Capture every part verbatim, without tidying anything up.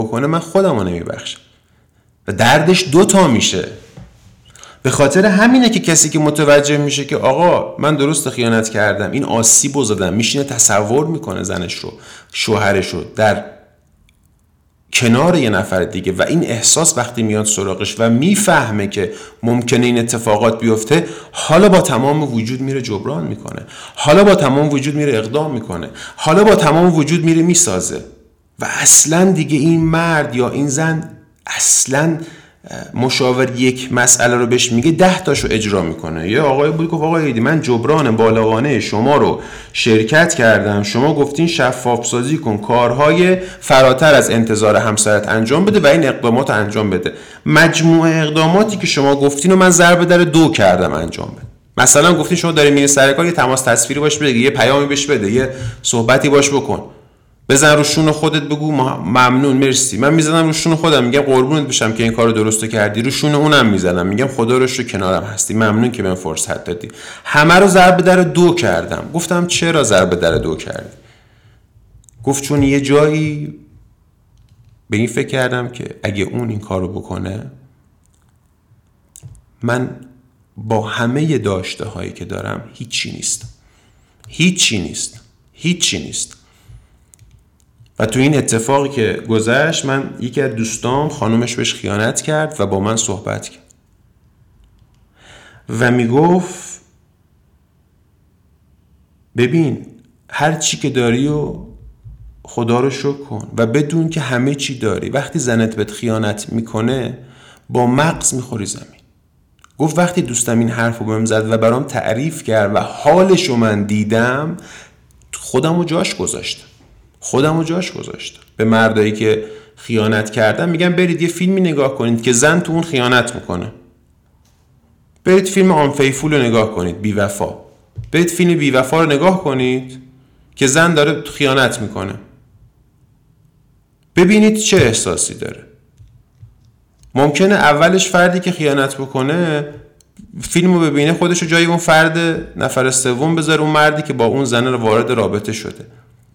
بکنه من خودم رو نمیبخشم و دردش دوتا میشه. به خاطر همینه که کسی که متوجه میشه که آقا من درست خیانت کردم، این آسیب رو زدم، میشینه تصور میکنه زنش رو، شوهرش رو در کنار یه نفر دیگه و این احساس وقتی میاد سراغش و میفهمه که ممکنه این اتفاقات بیفته، حالا با تمام وجود میره جبران میکنه، حالا با تمام وجود میره اقدام میکنه، حالا با تمام وجود میره میسازه و اصلا دیگه این مرد یا این زن اصلا مشاور یک مسئله رو بهش میگه ده تاشو اجرا میکنه. یه آقای بود گفت آقای ایدی من جبران بالغانه شما رو شرکت کردم، شما گفتین شفاف سازی کن، کارهای فراتر از انتظار همسرت انجام بده و این اقدامات انجام بده. مجموعه اقداماتی که شما گفتین رو من ضرب در دو کردم انجام بده. مثلا گفتین شما داری میری سر کار، یه تماس تصویری باش بده، یه پیامی بهش بده، یه صحبتی باش بکن، بزن رو شون خودت بگو ممنون مرسی. من میزنم رو شون خودم میگم قربونت بشم که این کارو درست کردی، رو شون اونم میزنم میگم خدا رو شکر کنارم هستی، ممنون که بهم فرصت دادی. همه رو ضرب در دو کردم. گفتم چرا ضرب در دو کردی؟ گفت چون یه جایی به این فکر کردم که اگه اون این کارو بکنه من با همه داشته هایی که دارم هیچی نیست، هیچی نیست، هیچی نیست. و تو این اتفاقی که گذشت، من یکی از دوستام خانومش بهش خیانت کرد و با من صحبت کرد و میگفت ببین هر چی که داری و خدا رو شکر کن و بدون که همه چی داری. وقتی زنت بهت خیانت میکنه با مغز میخوری زمین. گفت وقتی دوستم این حرف رو بهم زد و برام تعریف کرد و حالشو من دیدم، خودم رو جاش گذاشتم خودم رو جاش گذاشتم به مردایی که خیانت کردن میگم برید یه فیلمی نگاه کنید که زن تو اون خیانت میکنه. برید فیلم آنفیفول رو نگاه کنید، بی وفا. برید فیلم بی وفا رو نگاه کنید که زن داره خیانت میکنه. ببینید چه احساسی داره. ممکنه اولش فردی که خیانت بکنه فیلمو ببینه خودشو جای اون فرد نفر سوم بذاره، اون مردی که با اون زن رو وارد رابطه شده.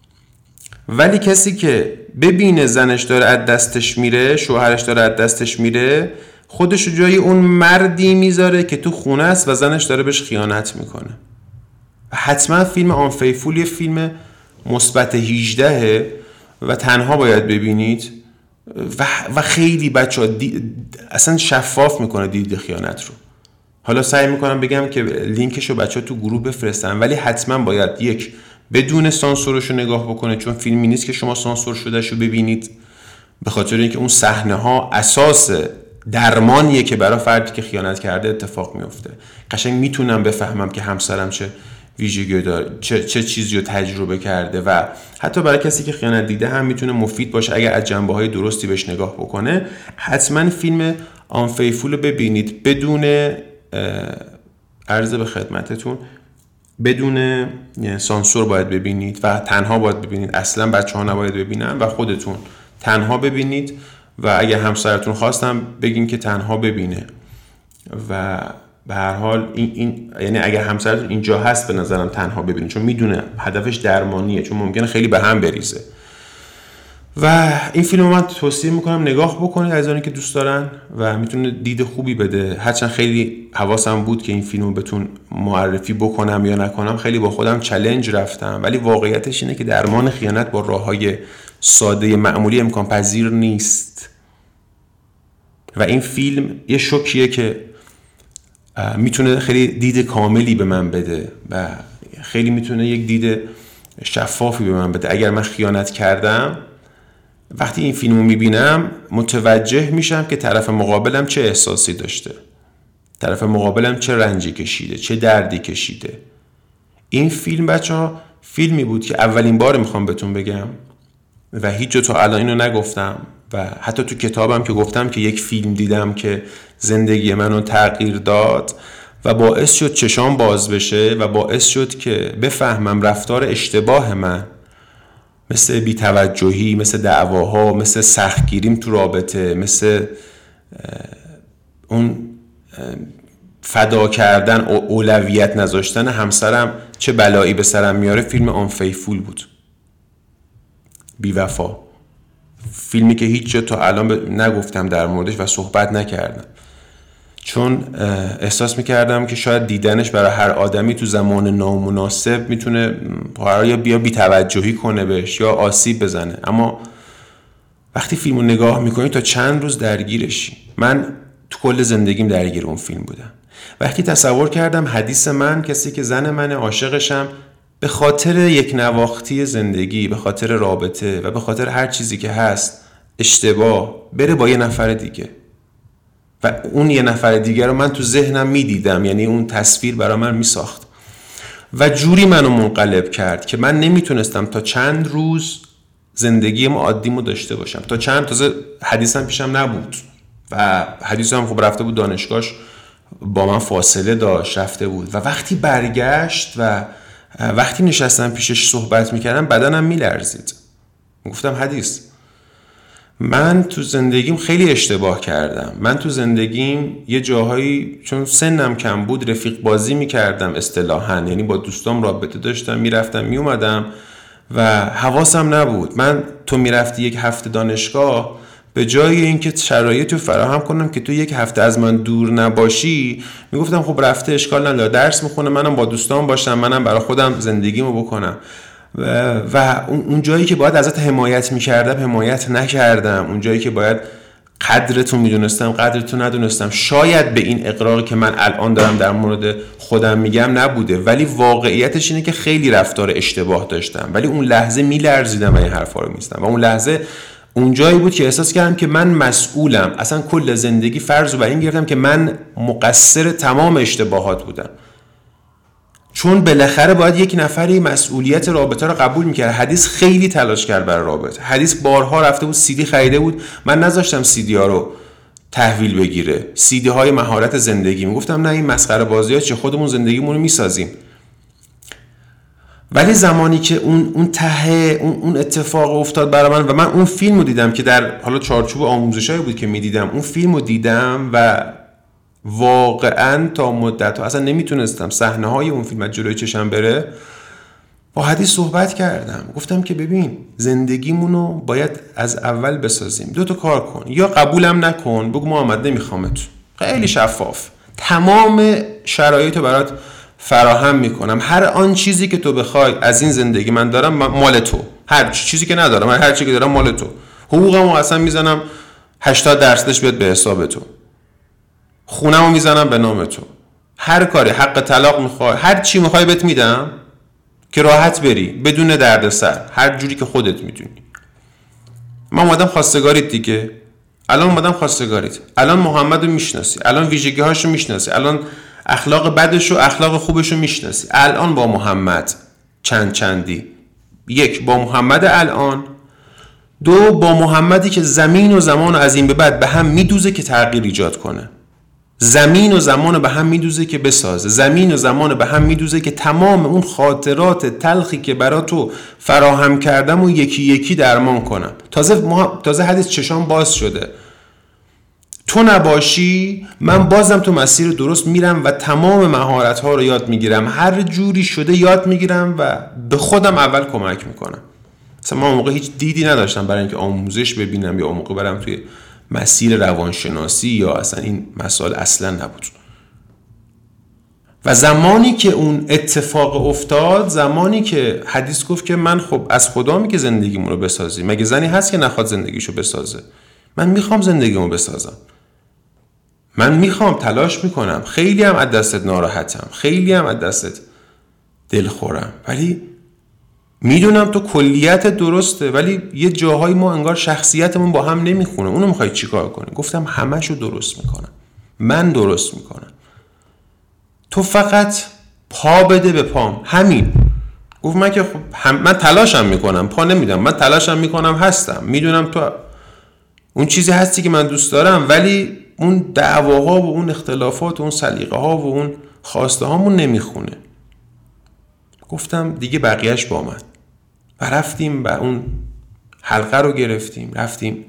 ولی کسی که ببینه زنش داره از دستش میره، شوهرش داره از دستش میره، خودشو جای اون مردی میذاره که تو خونه است و زنش داره بهش خیانت میکنه. حتما فیلم آنفیفول یه فیلم مثبت هجده و تنها باید ببینید و, و خیلی بچه ها اصلا شفاف میکنه دید خیانت رو. حالا سعی میکنم بگم که لینکشو بچه ها تو گروه بفرستن، ولی حتما باید یک بدون سانسورشو نگاه بکنه، چون فیلمی نیست که شما سانسور شدهشو ببینید، به خاطر اینکه اون صحنه ها اساس درمانیه که برای فردی که خیانت کرده اتفاق میفته. قشنگ میتونم بفهمم که همسرم چه ویژگی داره، چه چه چیزی رو تجربه کرده و حتی برای کسی که خیانت دیده هم میتونه مفید باشه اگر از جنبه‌های درستی بهش نگاه بکنه. حتما فیلم آنفیفول رو ببینید بدون عرض به خدمتتون بدون سانسور باید ببینید و تنها باید ببینید. اصلا بچه‌ها نباید ببینن و خودتون تنها ببینید و اگه همسرتون خواستم بگین که تنها ببینه و به هر حال این, این یعنی اگه همسرتون اینجا هست به نظرم تنها ببینید، چون میدونه هدفش درمانیه، چون ممکنه خیلی به هم بریزه. و این فیلم رو من توصیه میکنم نگاه بکنید از اونایی که دوست دارن و میتونه دید خوبی بده. هرچند خیلی حواسم بود که این فیلم رو بهتون معرفی بکنم یا نکنم، خیلی با خودم چالش رفتم، ولی واقعیتش اینه که درمان خیانت با راههای ساده معمولی امکان پذیر نیست و این فیلم یه شوکیه که میتونه خیلی دید کاملی به من بده و خیلی میتونه یک دید شفافی به من بده. اگر من خیانت کردم، وقتی این فیلمو میبینم متوجه میشم که طرف مقابلم چه احساسی داشته، طرف مقابلم چه رنجی کشیده، چه دردی کشیده. این فیلم بچه ها فیلمی بود که اولین بار میخوام بهتون بگم و هیچ جا تا الان اینو نگفتم و حتی تو کتابم که گفتم که یک فیلم دیدم که زندگی منو تغییر داد و باعث شد چشام باز بشه و باعث شد که بفهمم رفتار اشتباه من، مثل بی‌توجهی، مثل دعواها، مثل سختگیریم تو رابطه، مثل اون فدا کردن، اولویت نذاشتن همسرم چه بلایی به سرم میاره. فیلم آنفیفول بود، بی وفا. فیلمی که هیچ جا تا الان ب... نگفتم در موردش و صحبت نکردم، چون احساس میکردم که شاید دیدنش برای هر آدمی تو زمان نامناسب میتونه یا بیا بی‌توجهی کنه بهش یا آسیب بزنه. اما وقتی فیلمو نگاه میکنی تا چند روز درگیرشی. من تو کل زندگیم درگیر اون فیلم بودم. وقتی تصور کردم حدیث من، کسی که زن منه، عاشقشم، به خاطر یک نواختی زندگی، به خاطر رابطه و به خاطر هر چیزی که هست اشتباه بره با یه نفر دیگه و اون یه نفر دیگه رو من تو ذهنم میدیدم، یعنی اون تصویر برای من میساخت و جوری منو منقلب کرد که من نمیتونستم تا چند روز زندگیم عادیمو داشته باشم. تا چند تازه حدیثم پیشم نبود و حدیثم خب رفته بود دانشگاهش، با من فاصله داشت، رفته بود و وقتی برگشت و وقتی نشستم پیشش صحبت میکردم بدنم میلرزید. گفتم حدیث، من تو زندگیم خیلی اشتباه کردم. من تو زندگیم یه جاهایی چون سنم کم بود رفیق بازی میکردم اصطلاحاً، یعنی با دوستام رابطه داشتم، میرفتم میومدم و حواسم نبود. من تو میرفتی یک هفته دانشگاه، به جای اینکه شرایط رو فراهم کنم که تو یک هفته از من دور نباشی، میگفتم خب رفته اشکال نداره، درس میخونه، منم با دوستام باشم، منم برای خودم زندگیمو بکنم. و, و اون جایی که باید ازت حمایت میکردم حمایت نکردم، اون جایی که باید قدرتو میدونستم قدرتو ندونستم. شاید به این اقراری که من الان دارم در مورد خودم میگم نبوده، ولی واقعیتش اینه که خیلی رفتار اشتباه داشتم، ولی اون لحظه میلرزیدم و این حرفا رو میزدم و اون لحظه اون جایی بود که احساس کردم که من مسئولم. اصلا کل زندگی فرض رو بر این گرفتم که من مقصر تمام اشتباهات بودم، چون بالاخره باید یک نفری مسئولیت رابطه رو قبول میکرد. حدیث خیلی تلاش کرد برای رابطه. حدیث بارها رفته بود سیدی خریده بود، من نذاشتم سیدی ها رو تحویل بگیره، سیدی های مهارت زندگی. میگفتم نه این مسخره بازی ها چه، خودمون زندگیمون رو میسازیم. ولی زمانی که اون اون ته اون, اون اتفاق افتاد برای من و من اون فیلمو دیدم که در حالا چارچوب آموزشایی بود که میدیدم، اون فیلمو دیدم و واقعا تا مدت ها اصلا نمیتونستم صحنه های اون فیلم از جلوی چشم بره. با حدیث صحبت کردم، گفتم که ببین زندگیمونو باید از اول بسازیم، دو تا کار کن، یا قبولم نکن بگو محمد نمیخوامت، خیلی شفاف، تمام شرایطو برات فراهم میکنم، هر آن چیزی که تو بخوای از این زندگی من دارم مال تو، هر چیزی که ندارم، هر چیزی که دارم مال تو، حقوقمو اصلا میزنم هشتاد درصدش بیاد به حساب تو، خونمو میزنم به نام تو، هر کاری، حق طلاق میخوای، هر چی میخوای بهت میدم که راحت بری بدون دردسر، هر جوری که خودت میدونی. من اومدم خواستگاریت دیگه، الان اومدم خواستگاریت، الان محمدو میشناسی، الان ویژگی‌هاشو میشناسی، الان اخلاق بدش و اخلاق خوبش رو میشناسی. الان با محمد چند چندی، یک با محمد الان، دو با محمدی که زمین و زمان از این به بعد به هم میدوزه که تغییر ایجاد کنه، زمین و زمان به هم میدوزه که بسازه، زمین و زمان به هم میدوزه که تمام اون خاطرات تلخی که برا تو فراهم کردم و یکی یکی درمان کنم. تازه مح... تازه حدیث چشام باز شده، تو نباشی من بازم تو مسیر درست میرم و تمام مهارت ها رو یاد میگیرم، هر جوری شده یاد میگیرم و به خودم اول کمک میکنم. مثلا من اون موقع هیچ دیدی نداشتم برای اینکه آموزش ببینم یا اون موقع برم توی مسیر روانشناسی یا اصلا این مسائل اصلا نبود. و زمانی که اون اتفاق افتاد، زمانی که حدیث گفت که من خب از خدامی که زندگیمون رو بسازی، مگه زنی هست که نخواد زندگیشو بسازه؟ من میخوام زندگیمو بسازم، من میخوام، تلاش میکنم، خیلی هم از دستت ناراحتم، خیلی هم از دستت دلخورم، ولی میدونم تو کلیت درسته، ولی یه جاهای ما انگار شخصیتمون با هم نمیخونه. اونو میخوای چیکار کنی؟ گفتم همشو درست میکنم، من درست میکنم، تو فقط پا بده به پام، همین. گفت من که خب هم من تلاشم میکنم، پا نمیدم، من تلاشم میکنم، هستم، میدونم تو اون چیزی هستی که من دوست دارم، ولی اون دعواها و اون اختلافات و اون سلیقه ها و اون خواسته هامون نمیخونه. گفتم دیگه بقیهش با من. و رفتیم و اون حلقه رو گرفتیم، رفتیم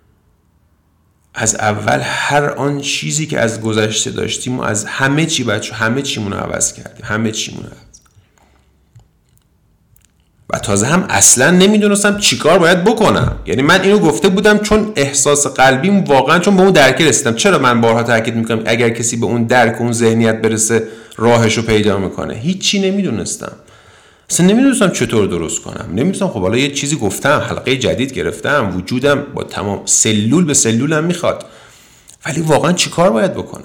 از اول هر آن چیزی که از گذشته داشتیم و از همه چی بچه همه چیمون رو عوض کردیم، همه چیمون رو عوض. و تازه هم اصلا نمیدونستم چیکار باید بکنم. یعنی من اینو گفته بودم چون احساس قلبیم واقعا چون به اون درک رسیدم. چرا من بارها تاکید میکنم اگر کسی به اون درک و اون ذهنیت برسه راهشو پیدا میکنه. هیچی نمیدونستم، اصلا نمیدونستم چطور درست کنم. نمیدونستم خب حالا یه چیزی گفتم، حلقه جدید گرفتم، وجودم با تمام سلول به سلولم میخواد، ولی واقعا چیکار باید بکنم؟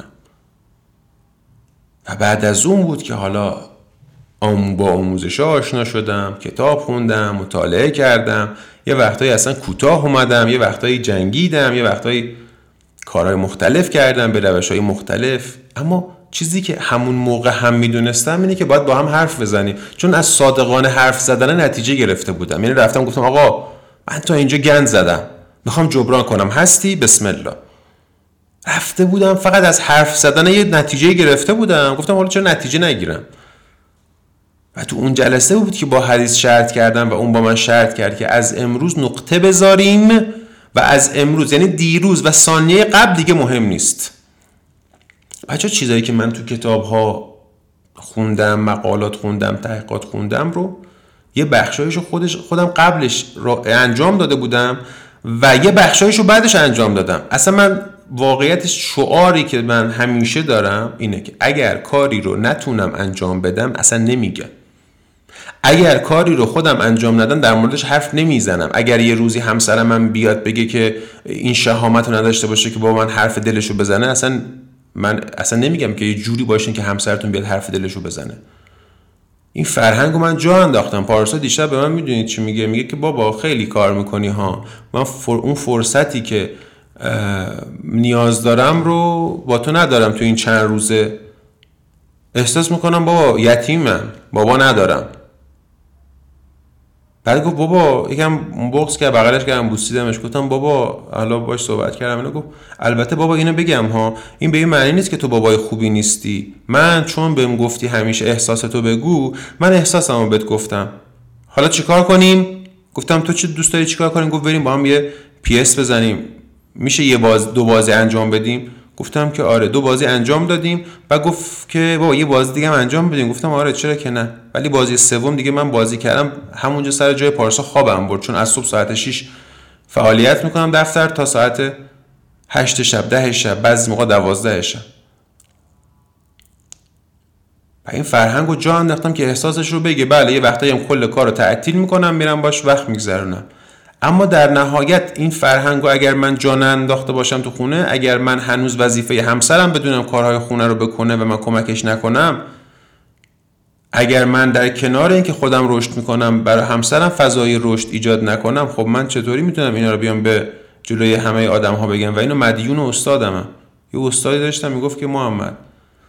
و بعد از اون بود که حالا با آموزش آشنا شدم، کتاب خوندم، مطالعه کردم، یه وقتایی اصلا کوتاه اومدم، یه وقتایی جنگیدم، یه وقتایی کارهای مختلف کردم به روش‌های مختلف. اما چیزی که همون موقع هم میدونستم اینه که باید با هم حرف بزنیم، چون از صادقانه حرف زدن نتیجه گرفته بودم. یعنی رفتم گفتم آقا من تا اینجا گند زدم، میخوام جبران کنم، هستی؟ بسم الله. رفته بودم فقط از حرف زدن یه نتیجه گرفته بودم. گفتم حالا چرا نتیجه نگیرم؟ و تو اون جلسه بود که با حدیث شرط کردم و اون با من شرط کرد که از امروز نقطه بذاریم و از امروز یعنی دیروز و ثانیه قبل دیگه مهم نیست. بچه چیزایی که من تو کتاب ها خوندم، مقالات خوندم، تحقیقات خوندم رو یه بخشایشو خودش خودم قبلش رو انجام داده بودم و یه بخشایشو بعدش انجام دادم. اصلا من واقعیت شعاری که من همیشه دارم اینه که اگر کاری رو نتونم انجام بدم اصلا نمیگم. اگر کاری رو خودم انجام ندم در موردش حرف نمیزنم. اگر یه روزی همسرم من بیاد بگه که این شهامت رو نداشته باشه که با من حرف دلشو بزنه، اصلا من اصلا نمیگم که یه جوری باشین که همسرتون بیاد حرف دلشو بزنه. این فرهنگو من جا انداختم. پارسا دیشب به من میدونید چی میگه؟ میگه که بابا خیلی کار میکنی ها، من فر... اون فرصتی که نیاز دارم رو با تو ندارم تو این چند روزه. احساس میکنم بابا یتیمم، بابا ندارم. بعد گفت بابا یکم بغض کرد، بغلش کردم بوسیدمش، گفتم بابا حالا باش صحبت کردم. اینو گفت البته بابا اینو بگم ها، این به این معنی نیست که تو بابای خوبی نیستی. من چون بهم گفتی همیشه احساستو بگو، من احساسمو بهت گفتم. حالا چیکار کنیم؟ گفتم تو چه دوست داری چیکار کنیم؟ گفت بریم با هم یه پی اس بزنیم، میشه یه باز دو بازی انجام بدیم؟ گفتم که آره. دو بازی انجام دادیم. بعد گفت که بابا یه بازی دیگه هم انجام بدیم. گفتم آره چرا که نه. ولی بازی سوم دیگه من بازی کردم همونجا سر جای پارسا خوابم برد، چون از صبح ساعت شش فعالیت میکنم دفتر تا ساعت هشت شب، ده شب، بعضی موقع دوازده شب. و این فرهنگو جا انداختم که احساسش رو بگه. بله یه وقتایی هم کل کارو تعطیل میکنم، میرم باش وقت میگذرونم. اما در نهایت این فرهنگو اگر من جا انداخته باشم تو خونه، اگر من هنوز وظیفه همسرم بدونم کارهای خونه رو بکنه و من کمکش نکنم، اگر من در کنار این که خودم رشد میکنم برای همسرم فضای رشد ایجاد نکنم، خب من چطوری میتونم اینا رو بیام به جلوی همه آدم ها بگم؟ و اینو مدیون استادمم. یه استادی داشتم میگفت که محمد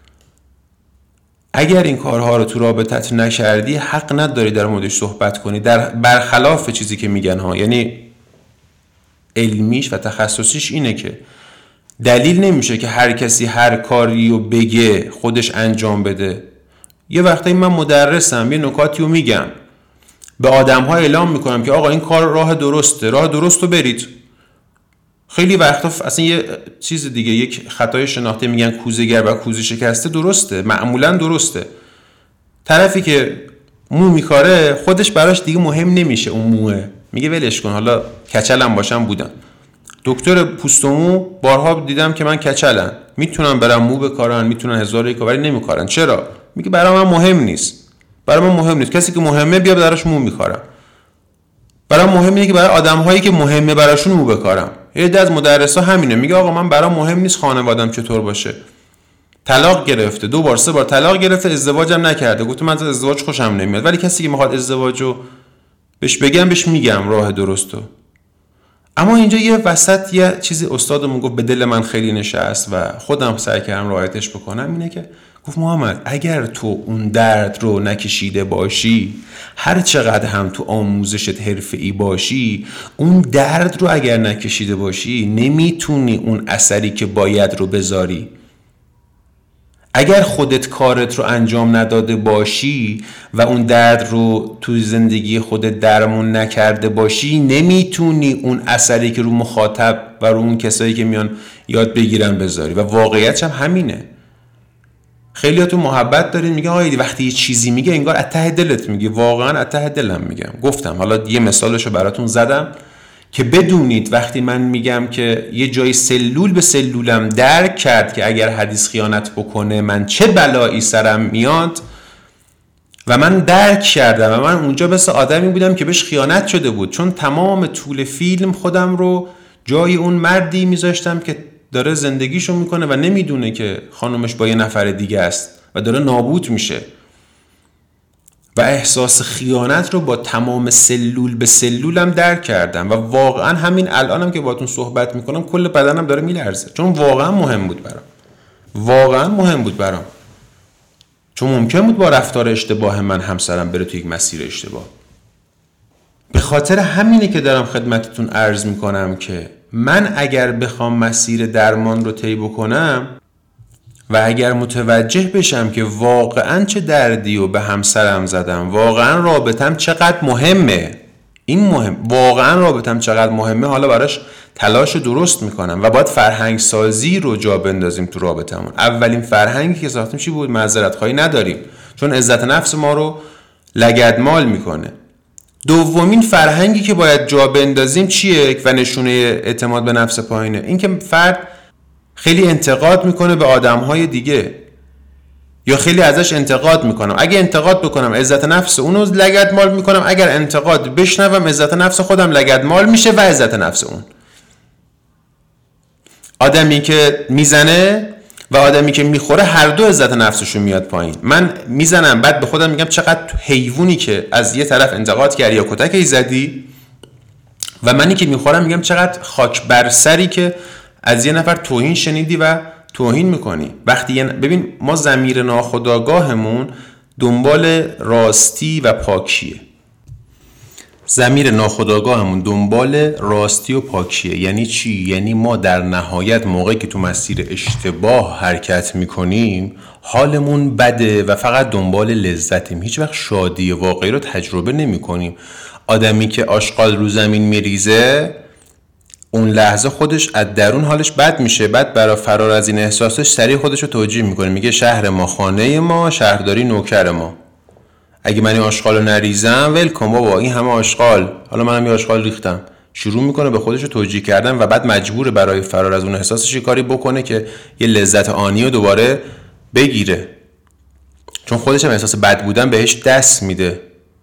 اگر این کارها رو تو رابطت نکردی حق نداری در موردش صحبت کنی، در برخلاف چیزی که میگن ها. یعنی علمیش و تخصصیش اینه که دلیل نمیشه که هر کسی هر کاری رو بگه خودش انجام بده. یه وقتایی من مدرسم، یه نکاتی رو میگم، به آدم ها اعلام میکنم که آقا این کار راه درسته، راه درست رو برید. خیلی وقتا اصلا یه چیز دیگه، یک خطای شناخته میگن کوزه‌گر و کوزه شکسته، درسته، معمولا درسته. طرفی که مو میکاره خودش براش دیگه مهم نمیشه اون موه، میگه ولش کن، حالا کچلم باشم بودم. دکتر پوست و مو بارها دیدم که من کچلم، میتونم برم مو بکارن، میتونن هزار یک ولی نمیکارن. چرا؟ میگه برای من مهم نیست، برای من مهم نیست، کسی که مهمه بیا براش مو میکارم. برای مهم اینه که برای آدم هایی که مهمه براشون مو بکارم. یه عده از مدرسا همینه، میگه آقا من برام مهم نیست خانواده‌ام چطور باشه. طلاق گرفته، دو بار سه بار طلاق گرفته، ازدواجم نکرده. گفتم من از ازدواج خوشم نمیاد، ولی کسی که میخواد ازدواجو بهش بگم بهش میگم راه درستو. اما اینجا یه وسط یه چیزی استادمون گفت به دل من خیلی نشست و خودم سعی کردم رعایتش بکنم. اینه که گفت محمد اگر تو اون درد رو نکشیده باشی، هر چقدر هم تو آموزشت حرفه‌ای باشی، اون درد رو اگر نکشیده باشی نمیتونی اون اثری که باید رو بذاری. اگر خودت کارت رو انجام نداده باشی و اون درد رو تو زندگی خودت درمون نکرده باشی، نمیتونی اون اثری که رو مخاطب و رو اون کسایی که میان یاد بگیرن بذاری. و واقعیتش هم همینه. خیلیاتون محبت دارین، میگه آقا وقتی یه چیزی میگه انگار از ته دلت میگه. واقعا از ته دلم میگم. گفتم حالا یه مثالشو براتون زدم که بدونید وقتی من میگم که یه جای سلول به سلولم درک کرد که اگر حدیث خیانت بکنه من چه بلایی سرم میاد و من درک کردم و من اونجا مثل آدمی بودم که بهش خیانت شده بود، چون تمام طول فیلم خودم رو جای اون مردی میذاشتم که داره زندگیشو میکنه و نمیدونه که خانومش با یه نفر دیگه است و داره نابود میشه و احساس خیانت رو با تمام سلول به سلولم درک کردم و واقعا همین الانم که باهاتون صحبت میکنم کل بدنم داره میلرزه، چون واقعا مهم بود برام. واقعا مهم بود برام، چون ممکن بود با رفتار اشتباه من همسرم بره توی یک مسیر اشتباه. به خاطر همینه که دارم خدمتتون عرض میکنم که من اگر بخوام مسیر درمان رو طی بکنم و اگر متوجه بشم که واقعا چه دردی رو به همسرم زدم، واقعا رابطم چقدر مهمه، این مهم واقعا رابطم چقدر مهمه، حالا براش تلاش رو درست میکنم و باید فرهنگ سازی رو جا بندازیم تو رابطمون. اولین فرهنگی که ساختیم چی بود؟ معذرت خواهی نداریم، چون عزت نفس ما رو لگدمال میکنه. دومین فرهنگی که باید جا بندازیم چیه و نشونه اعتماد به نفس پایینه؟ این که فرد خیلی انتقاد میکنه به آدمهای دیگه یا خیلی ازش انتقاد میکنم. اگه انتقاد بکنم عزت نفس اونو لگدمال میکنم، اگر انتقاد بشنوم عزت نفس خودم لگدمال میشه و عزت نفس اون. آدمی که میزنه و آدمی که میخوره هر دو عزت نفسشون میاد پایین. من میزنم بعد به خودم میگم چقدر حیوانی که از یه طرف انتقاد کردی یا کتکی زدی، و منی که میخورم میگم چقدر خاک بر سری که از یه نفر توهین شنیدی و توهین میکنی. وقتی یه ببین ما ضمیر ناخودآگاهمون دنبال راستی و پاکیه. ضمیر ناخودآگاهمون دنبال راستی و پاکیه. یعنی چی؟ یعنی ما در نهایت موقعی که تو مسیر اشتباه حرکت میکنیم حالمون بده و فقط دنبال لذتیم، هیچ وقت شادی واقعی رو تجربه نمی کنیم. آدمی که آشغال رو زمین میریزه اون لحظه خودش از درون حالش بد میشه، بعد برای فرار از این احساسش سریع خودش رو توجیه میکنه، میگه شهر ما خانه ما، شهرداری نوکر ما. اگه من این آشغال رو نریزم ول کن بابا، این همه آشغال، حالا منم یه آشغال ریختم. شروع میکنه به خودش رو توجیه کردن و بعد مجبوره برای فرار از اون احساسش یه کاری بکنه که یه لذت آنی رو دوباره بگیره، چون خودش هم احساس بد بودن بهش دست میده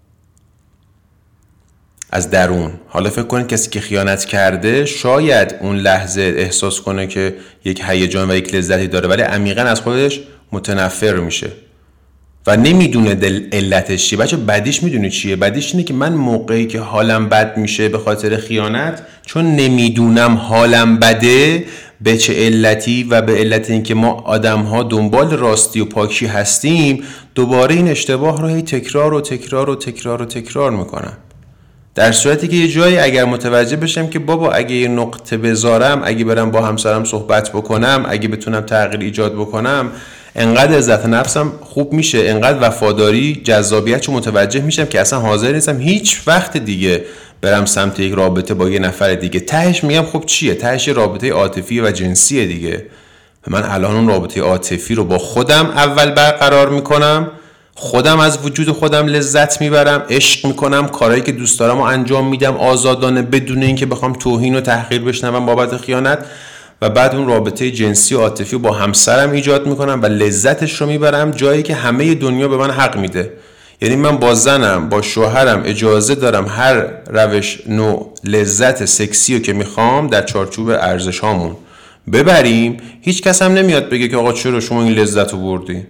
از درون. حالا فکر کنید کسی که خیانت کرده شاید اون لحظه احساس کنه که یک هیجان و یک لذتی داره، ولی عمیقاً از خودش متنفر میشه و نمیدونه دل علتش چیه. بچه بدیش میدونه چیه؟ بدیش اینه که من موقعی که حالم بد میشه به خاطر خیانت، چون نمیدونم حالم بده به چه علتی و به علت اینکه ما آدم‌ها دنبال راستی و پاکی هستیم، دوباره این اشتباه رو هی تکرار و تکرار و تکرار و تکرار میکنم. در صورتی که یه جایی اگر متوجه بشم که بابا اگه یه نقطه بذارم، اگه برم با همسرم صحبت بکنم، اگه بتونم تغییر ایجاد بکنم، انقدر عزت نفسم خوب میشه، انقدر وفاداری جذابیتشو متوجه میشم که اصلا حاضر نیستم هیچ وقت دیگه برم سمت یک رابطه با یه نفر دیگه. تهش میگم خب چیه؟ تهش رابطه عاطفی و جنسیه دیگه. من الان اون رابطه عاطفی رو با خودم اول برقرار میکنم، خودم از وجود خودم لذت میبرم، عشق میکنم، کارهایی که دوست دارم رو انجام میدم آزادانه بدون اینکه بخوام توهین و تحقیر بشنوم بابت خیانت، و بعد اون رابطه جنسی و عاطفی با همسرم ایجاد میکنم و لذتش رو میبرم جایی که همه دنیا به من حق میده. یعنی من با زنم، با شوهرم اجازه دارم هر روش نوع لذت سکسی رو که میخوام در چارچوب ارزش هامون ببریم. هیچ کس هم نمیاد بگه که آقا چرا شما این لذت رو بردی.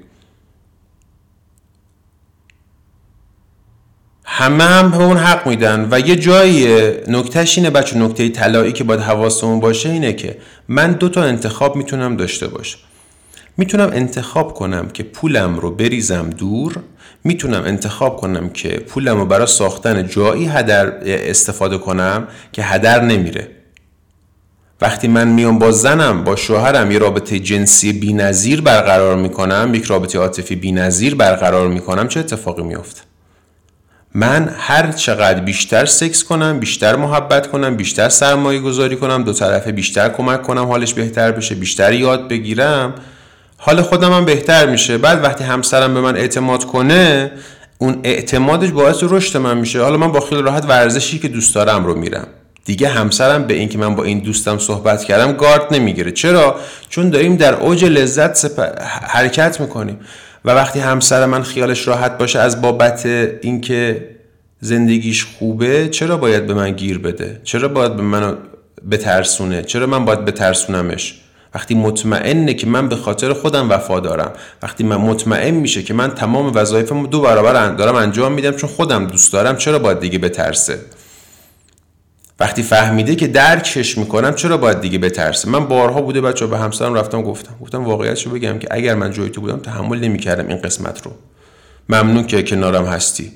همه هم به اون حق میدن. و یه جایی نکتهش اینه بچه، نکته طلایی که باید حواسمون باشه اینه که من دو تا انتخاب میتونم داشته باشم. میتونم انتخاب کنم که پولم رو بریزم دور، میتونم انتخاب کنم که پولم رو برای ساختن جایی هدر استفاده کنم که هدر نمیره. وقتی من میام با زنم، با شوهرم یه رابطه جنسی بی‌نظیر برقرار میکنم، یک رابطه عاطفی بی‌نظیر برقرار میکنم، چه اتفاقی میفته؟ من هر چقدر بیشتر سکس کنم، بیشتر محبت کنم، بیشتر سرمایه گذاری کنم، دو طرفه بیشتر کمک کنم حالش بهتر بشه، بیشتر یاد بگیرم، حال خودم هم بهتر میشه. بعد وقتی همسرم به من اعتماد کنه، اون اعتمادش باعث رشد من میشه. حالا من با خیال راحت ورزشی که دوست دارم رو میرم، دیگه همسرم به این که من با این دوستم صحبت کردم گارد نمیگیره. چرا؟ چون داریم در اوج لذت سپ... حرکت میکنیم. و وقتی همسر من خیالش راحت باشه از بابت اینکه زندگیش خوبه، چرا باید به من گیر بده؟ چرا باید به من بترسونه؟ چرا من باید بترسونمش؟ وقتی مطمئنه که من به خاطر خودم وفادارم، وقتی من مطمئن میشه که من تمام وظایفم دو برابر دارم انجام میدم چون خودم دوست دارم، چرا باید دیگه بترسه؟ وقتی فهمیده که درکش میکنم، چرا باید دیگه بترسه؟ من بارها بوده بچه‌ها به همسرم رفتم گفتم گفتم واقعیتشو بگم که اگر من جای تو بودم تحمل نمیکردم این قسمت رو. ممنون که کنارم هستی.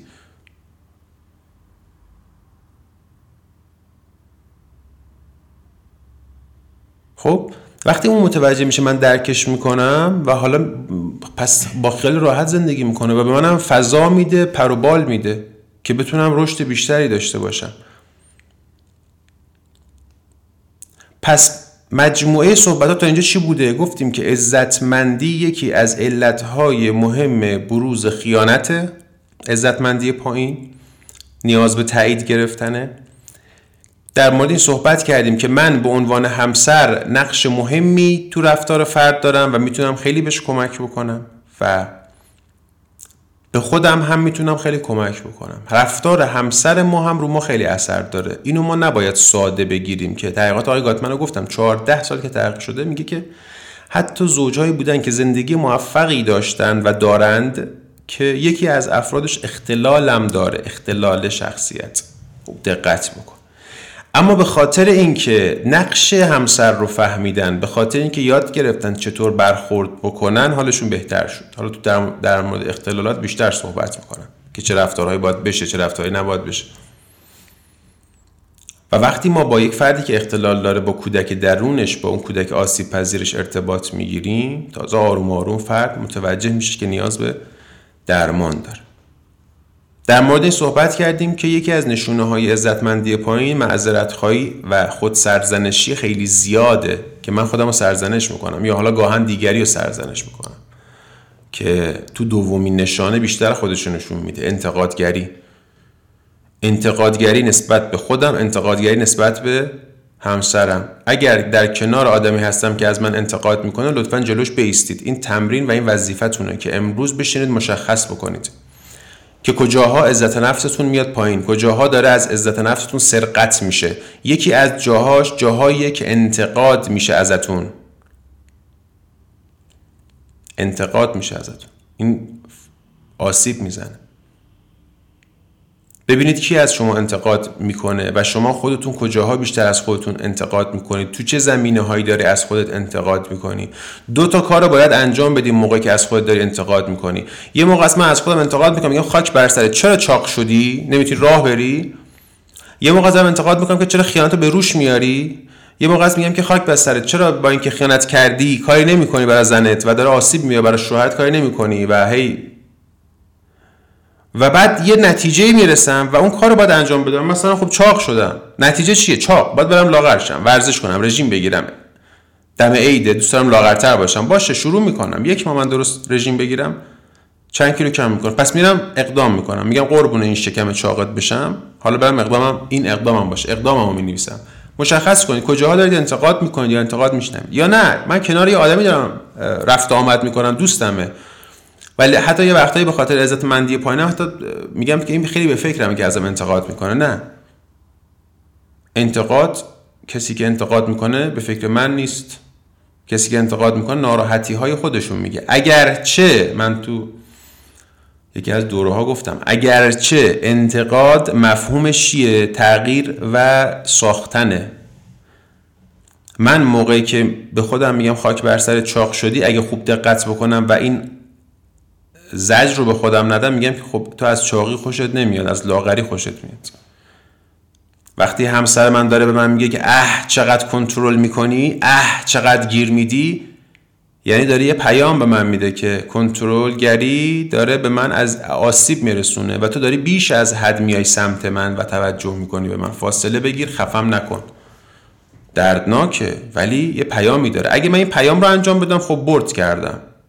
خب وقتی اون متوجه میشه من درکش میکنم و حالا پس با خیال راحت زندگی میکنه و به منم فضا میده، پر و بال میده که بتونم رشد بیشتری داشته باشم. پس مجموعه صحبتات تا اینجا چی بوده؟ گفتیم که عزتمندی یکی از علتهای مهم بروز خیانته، عزتمندی پایین، نیاز به تایید گرفتنه. در مورد این صحبت کردیم که من به عنوان همسر نقش مهمی تو رفتار فرد دارم و میتونم خیلی بهش کمک بکنم و به خودم هم میتونم خیلی کمک بکنم. رفتار همسر ما هم رو ما خیلی اثر داره. اینو ما نباید ساده بگیریم که تحقیقات آقای گاتمن رو گفتم چهارده سال که تحقیق شده میگه که حتی زوجهایی بودن که زندگی موفقی داشتن و دارند که یکی از افرادش اختلال هم داره، اختلال شخصیت. دقت بکن. اما به خاطر اینکه نقش همسر رو فهمیدن، به خاطر اینکه یاد گرفتن چطور برخورد بکنن، حالشون بهتر شد. حالا تو در, در مورد اختلالات بیشتر صحبت میکنن که چه رفتارهایی باید بشه، چه رفتارهایی نباید بشه. و وقتی ما با یک فردی که اختلال داره، با کودک درونش، با اون کودک آسیب پذیرش ارتباط میگیریم، تازه آروم آروم فرد متوجه میشه که نیاز به درمان داره. در مورد این صحبت کردیم که یکی از نشونه‌های عزتمندی پایین معذرت‌خواهی و خود سرزنشی خیلی زیاده که من خودم رو سرزنش میکنم یا حالا گاهن دیگری رو سرزنش میکنم که تو دومین نشانه بیشتر خودشو نشون میده. انتقادگری انتقادگری نسبت به خودم، انتقادگری نسبت به همسرم. اگر در کنار آدمی هستم که از من انتقاد میکنه، لطفاً جلوش بایستید. این تمرین و این وظیفتونه که امروز بشینید مشخص بکنید که کجاها عزت نفستون میاد پایین، کجاها داره از عزت نفستون سرقت میشه. یکی از جاهاش جاهاییه که انتقاد میشه ازتون، انتقاد میشه ازتون، این آسیب میزنه. ببینید کی از شما انتقاد میکنه و شما خودتون کجاها بیشتر از خودتون انتقاد میکنید، تو چه زمینه هایی داری از خودت انتقاد میکنی. دو تا کار رو باید انجام بدیم موقعی که از خودت داری انتقاد میکنی. یه موقع از من از خودم انتقاد میکنم، میگم خاک بر سرت، چرا چاق شدی، نمیتونی راه بری. یه موقع ازم انتقاد میکنم که چرا خیانت رو به روش میاری. یه موقع از میگم که خاک بر سرت، چرا با اینکه خیانت کردی کاری نمیکنی برای زنت و داره آسیب میاد برای شوهرت کاری نمیکنی و هی. و بعد یه نتیجه میرسم و اون کارو باید انجام بدم. مثلا خب چاق شدم، نتیجه چیه؟ چاق، باید برم لاغر شم، ورزش کنم، رژیم بگیرم. دم عیده دوست دارم لاغرتر باشم. باشه، شروع میکنم. یک ماه من درست رژیم بگیرم، چند کیلو کم میکنم. پس میرم اقدام میکنم، میگم قربون این شکم چاقت بشم، حالا برم اقدامم این اقدامم باشه، اقداممو مینویسم. مشخص کنید کجاها دارید انتقاد میکنید یا انتقاد میشنوید. یا نه من کنار یه آدمی دارم رفت آمد میکنم، دوستمه، ولی حتی یه وقتایی به خاطر عزتمندی پایینم حتی میگم که این خیلی به فکرمه که ازم انتقاد میکنه. نه، انتقاد، کسی که انتقاد میکنه به فکر من نیست. کسی که انتقاد میکنه ناراحتی های خودشون میگه. اگرچه من تو یکی از دوره ها گفتم اگرچه انتقاد مفهومش چیه؟ تغییر و ساختنه. من موقعی که به خودم میگم خاک بر سر چاق شدی، اگه خوب دقت بکنم و این زجر رو به خودم ندم، میگم که خب تو از چاقی خوشت نمیاد، از لاغری خوشت میاد. وقتی همسر من داره به من میگه که اه چقدر کنترل میکنی، اه چقدر گیر میدی، یعنی داره یه پیام به من میده که کنترل گری داره به من از آسیب میرسونه و تو داری بیش از حد میای سمت من و توجه میکنی به من. فاصله بگیر، خفم نکن. دردناکه ولی یه پیامی داره. اگه من این پیام رو انجام بدم، خب برد کردم.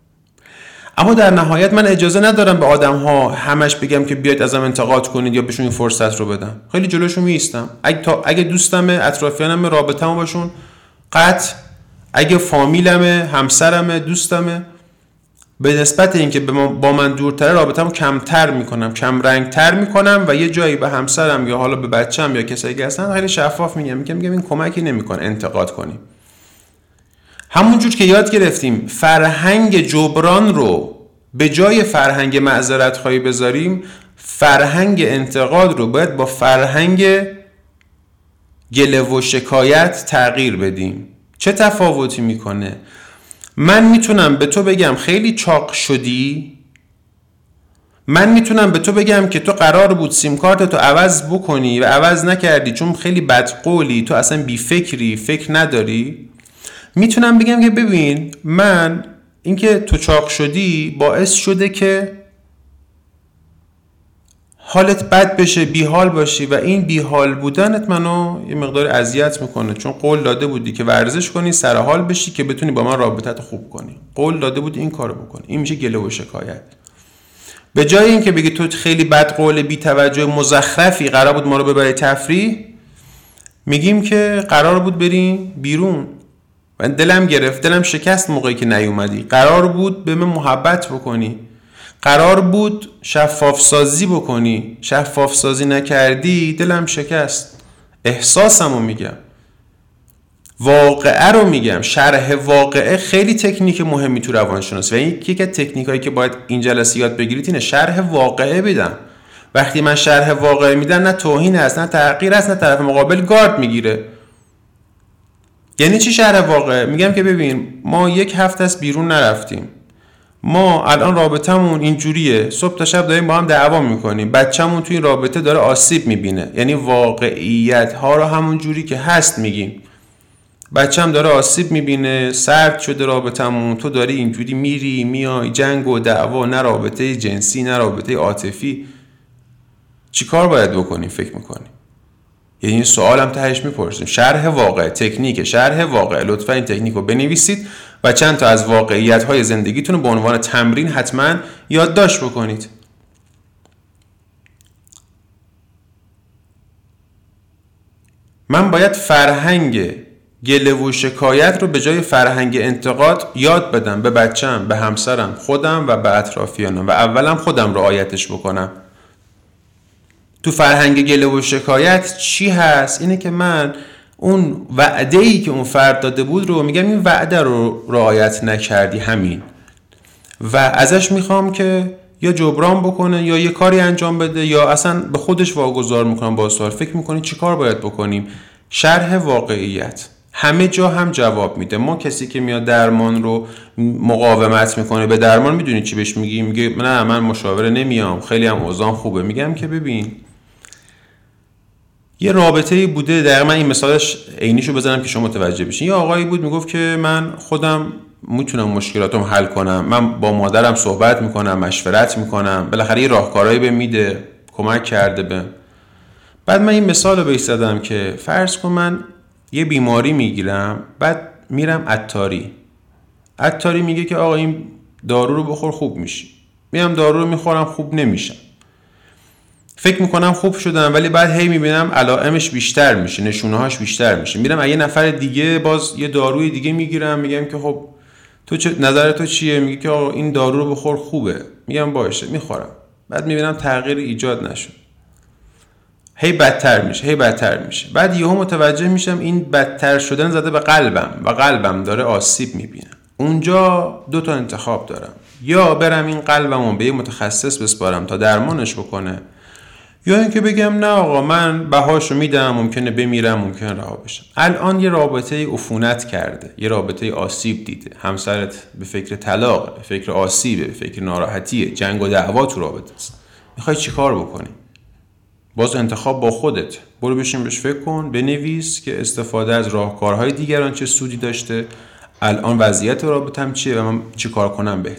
اما در نهایت من اجازه ندارم به آدم ها همش بگم که بیاید ازم انتقاد کنید یا بهشون این فرصت رو بدم. خیلی جلوشون میستم. اگه تا اگه دوستمه، اطرافیانمه، رابطه‌مو باشون قطع، اگه فامیلمه، همسرمه، دوستمه، به نسبت اینکه با من دورتره رابطه‌مو کمتر میکنم، کم رنگتر میکنم و یه جایی به همسرم یا حالا به بچه‌م یا کسایی که هستن خیلی شفاف میگم میگم میگم این کمکی نمیکنه انتقاد کنیم. همونجور که یاد گرفتیم فرهنگ جبران رو به جای فرهنگ معذرت خواهی بذاریم، فرهنگ انتقاد رو باید با فرهنگ گله و شکایت تغییر بدیم. چه تفاوتی میکنه؟ من میتونم به تو بگم خیلی چاق شدی، من میتونم به تو بگم که تو قرار بود سیم کارت تو عوض بکنی و عوض نکردی چون خیلی بدقولی، تو اصلا بی فکری، فکر نداری. میتونم بگم که ببین من اینکه تو چاق شدی باعث شده که حالت بد بشه، بیحال باشی و این بیحال بودنت منو یه مقدار اذیت میکنه، چون قول داده بودی که ورزش کنی، سر حال بشی که بتونی با من رابطت خوب کنی، قول داده بودی این کارو بکنی. این میشه گله و شکایت. به جای اینکه بگی تو خیلی بد قول، بی توجه، مزخرفی، قرار بود ما رو ببری تفریح، میگیم که قرار بود بریم بیرون، من دلم گرفت، دلم شکست موقعی که نیومدی، قرار بود به من محبت بکنی، قرار بود شفاف سازی بکنی، شفاف سازی نکردی، دلم شکست. احساسمو میگم، واقعه رو میگم. شرح واقعه خیلی تکنیک مهمی تو روانشناسی و این یکی از تکنیکایی که باید این جلسه یاد بگیرید اینه، شرح واقعه بدم. وقتی من شرح واقعه میدم نه توهین هست، نه تحقیر هست، نه طرف مقابل گارد میگیره. یعنی چی شرح واقعه؟ میگم که ببین ما یک هفته است بیرون نرفتیم، ما الان رابطمون اینجوریه، صبح تا شب داریم با هم دعوا میکنیم، بچه‌مون توی این رابطه داره آسیب میبینه، یعنی واقعیت ها رو همون جوری که هست میگیم. بچه‌م داره آسیب میبینه، سرد شده رابطمون، تو داری اینجوری میری میای، جنگ و دعوا، نه رابطه جنسی نه رابطه عاطفی. چی کار باید بکنیم فکر میکنیم؟ یعنی این سوال هم تهش میپرسیم. شرح واقع، تکنیک شرح واقع. لطفا این تکنیک رو بنویسید و چند تا از واقعیت های زندگیتون رو به عنوان تمرین حتما یادداشت بکنید. من باید فرهنگ گله و شکایت رو به جای فرهنگ انتقاد یاد بدم به بچم، به همسرم، خودم و به اطرافیانم و اولم خودم رعایتش بکنم. تو فرهنگ گله و شکایت چی هست؟ اینه که من اون وعده‌ای که اون فرد داده بود رو میگم این وعده رو رعایت نکردی همین، و ازش میخوام که یا جبران بکنه یا یه کاری انجام بده یا اصلا به خودش واگذار میکنم. با سوال فکر میکنی چی کار باید بکنیم؟ شرح واقعیت همه جا هم جواب میده. ما کسی که میاد درمان رو مقاومت میکنه به درمان، میدونی چی بهش میگی؟ میگه نه من مشاوره نمیام، خیلی هم اوضاعم خوبه. میگم که ببین یه رابطه‌ای بوده، دقیقاً من این مثالش عینیشو بزنم که شما متوجه بشین. یه آقایی بود میگفت که من خودم میتونم مشکلاتم حل کنم، من با مادرم صحبت میکنم، مشورت میکنم، بالاخره یه راهکارایی بهم میده، کمک کرده بهم. بعد من این مثالو بهش زدم که فرض کن من یه بیماری میگیرم، بعد میرم عطاری. عطاری میگه که آقا این دارو رو بخور خوب میشی. میام دارو رو میخورم خوب نمیشم. فکر میکنم خوب شدم ولی بعد هی میبینم علائمش بیشتر میشه، نشونه‌هاش بیشتر میشه. میرم یه نفر دیگه باز یه داروی دیگه میگیرم، میگم که خب تو چه نظر تو چیه؟ میگه که آقا این دارو رو بخور خوبه. میگم باشه میخورم. بعد میبینم تغییر ایجاد نشد. هی بدتر میشه، هی بدتر میشه. بعد یهو متوجه میشم این بدتر شدن زده به قلبم و قلبم داره آسیب میبینه. اونجا دو تا انتخاب دارم، یا برم این قلبمو به یه متخصص بسپارم تا درمانش بکنه، یا اینکه بگم نه آقا من بهاشو میدم، ممکنه بمیرم، ممکنه رها بشم. الان یه رابطه عفونت کرده، یه رابطه آسیب دیده، همسرت به فکر طلاق، به فکر آسیبه، به فکر ناراحتیه، جنگ و دعوا تو رابطه است. میخوای چی کار بکنی؟ باز انتخاب با خودت. برو بشین بهش فکر کن، بنویس که استفاده از راهکارهای دیگران چه سودی داشته، الان وضعیت رابطه‌م چیه و من چی کار کنم بهتر.